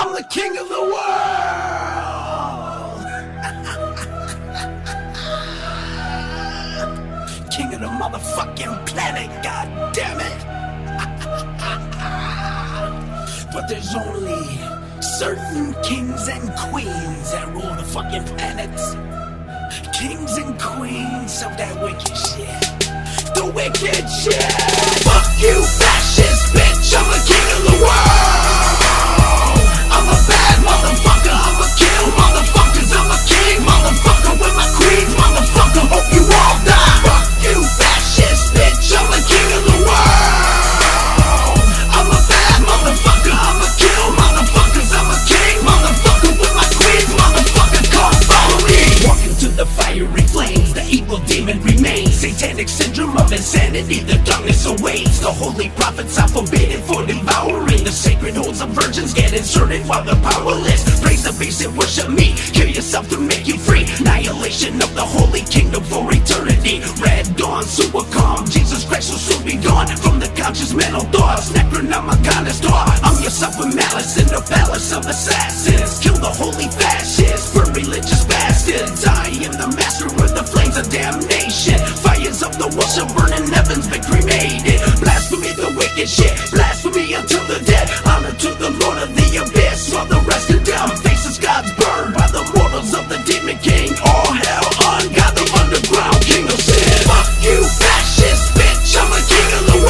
I'm the king of the world. King of the motherfucking planet, god damn it. But there's only certain kings and queens that rule the fucking planets. Kings and queens of that wicked shit. The wicked shit. Fuck you, fascist bitch, I'm the king of the world. I'm a bad motherfucker, I'm a kill motherfuckers, I'm a king motherfucker with my queens, motherfucker, hope you all die. Fuck you, fascist bitch, I'm the king of the world. I'm a bad motherfucker, I'm a kill motherfuckers, I'm a king motherfucker with my queens, motherfucker, come follow me. Walk into the fiery flames, the evil demon remains. Satanic syndrome of insanity, the darkness awaits. The holy prophets are forbidden for devouring. The sacred holes of virgins get inserted while they're powerless. Praise the beast and worship me, kill yourself to make you free. Annihilation of the holy kingdom for eternity. Red dawn, super calm, Jesus Christ will soon be gone from the conscious mental thoughts. Necronomicon taught. I'm yourself with malice in the palace of assassins. Kill the holy fascists, burn religious bastards. I am the master of the flames of damnation. Fires of the world shall burn and heavens be cremated. Blasphemy, the wicked shit. Blasphemy until the dead. Honor to the Lord of the abyss, while the rest condemn. Faces God's burned by the mortals of the demon king. All hell on God, the underground king of sin. Fuck you, fascist bitch, I'm the king of the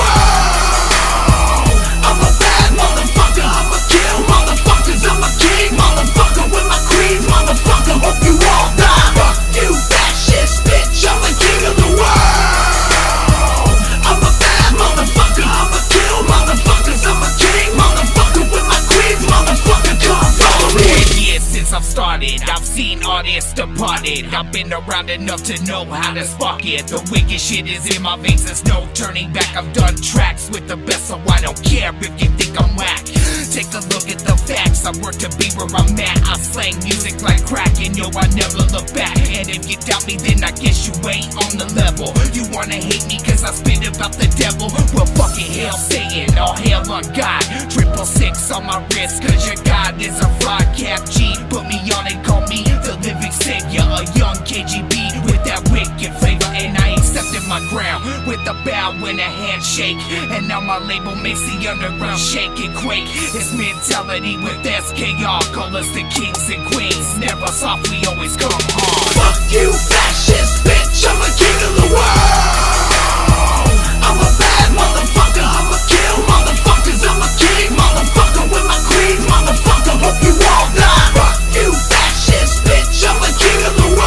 world. I'm a bad motherfucker, I'm a kill motherfuckers, I'm a king motherfucker with my queens, motherfucker, hope you all die. Fuck you, fascist bitch, I'm the king of the world. I'm a bad motherfucker, I'm a kill motherfuckers, I'm a king motherfucker with my queens, motherfucker, come follow me. 4 years since I've started, I've seen artists departed. I've been around enough to know how to spark it. The wicked shit is in my veins, there's no turning back. I've done tracks with the best, so I don't care if you think I'm whack. Take a look at the facts, I work to be where I'm at. I slang music like crack, and yo, I never look back. And if you doubt me, then I guess you ain't on the level. You wanna hate me cause I spit about the devil? Well, fucking hell, Satan, all hail on God. 666 on my wrist, cause your God is a fraud. Cap G, put me on and call me the living savior. A young KGB with that wicked flavor. And I accepted my ground with a bow and a handshake. And now my label makes the underground shake and quake. It's mentality with SKR, call us the kings and queens. Never soft, we always come hard. Fuck you, fascist bitch, I'm the king of the world. I'm a bad motherfucker, I'm a kill motherfuckers, I'm a king motherfucker with my queens, motherfucker, hope you all die. Fuck you, fascist bitch, I'm the king of the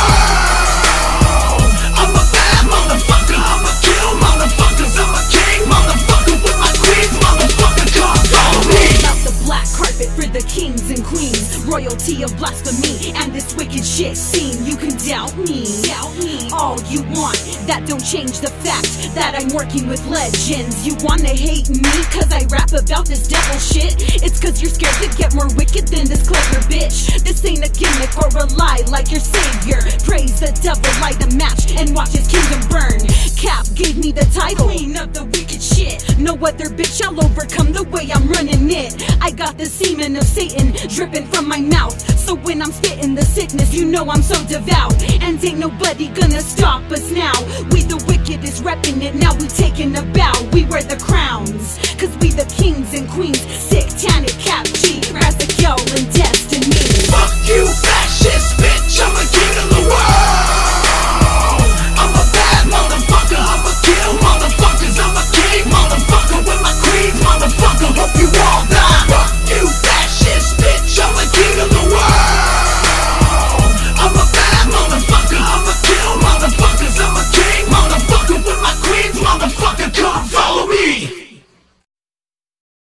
world. I'm a bad motherfucker, I'm a kill motherfuckers, I'm a king motherfucker with my queens, motherfucker, come follow me. Out the black carpet for the kings and queens, royalty of blasphemy and this wicked shit scene. You can doubt me all you want, that don't change the fact that I'm working with legends. You wanna hate me cause I rap about this devil shit? It's cause you're scared to get more wicked than this clever bitch. This ain't a gimmick or a lie like your savior. Praise the devil, light a match and watch his kingdom burn. Cap gave me the title queen of the wicked shit. No other bitch I'll overcome the way I'm running it. I got the semen of Satan dripping from my mouth, so when I'm spitting the sickness, you know I'm so devout. And ain't nobody gonna stop us now. We the wickedest repping it, now we taking a bow. We wear the crowns, cause we the kings and queens